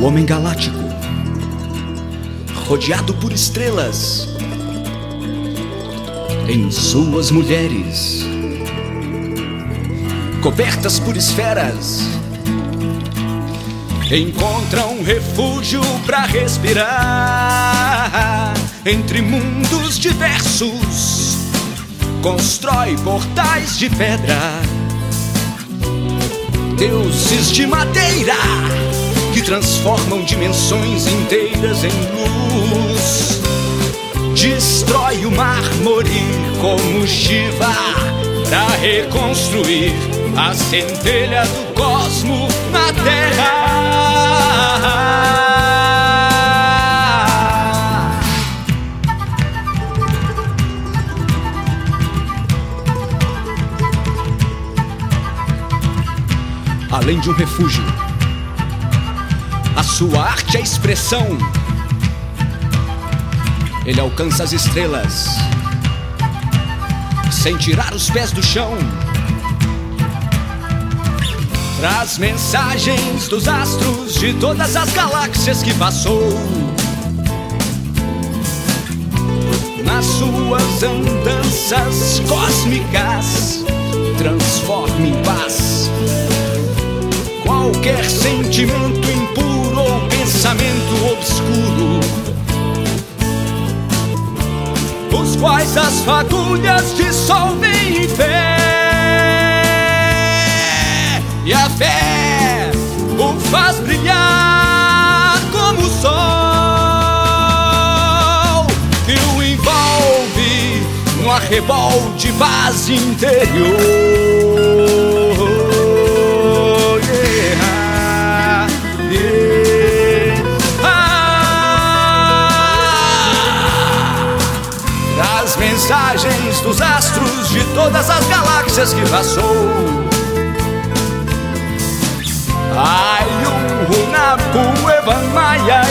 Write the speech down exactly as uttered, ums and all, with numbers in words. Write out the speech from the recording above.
homem galáctico, rodeado por estrelas, em suas mulheres, cobertas por esferas, encontra um refúgio pra respirar. Entre mundos diversos, constrói portais de pedra, deuses de madeira que transformam dimensões inteiras em luz. Destrói o mármore como Shiva pra reconstruir a centelha do cosmo na Terra. Além de um refúgio, a sua arte é expressão. Ele alcança as estrelas sem tirar os pés do chão. Traz mensagens dos astros de todas as galáxias que passou. Nas suas andanças cósmicas, transforma em paz qualquer sentimento impuro ou pensamento obscuro, os quais as fagulhas dissolvem em fé, e a fé o faz brilhar como o sol, que o envolve no arrebol de paz interior. Mensagens dos astros de todas as galáxias que passou. Ayum Hunapu Evan Maya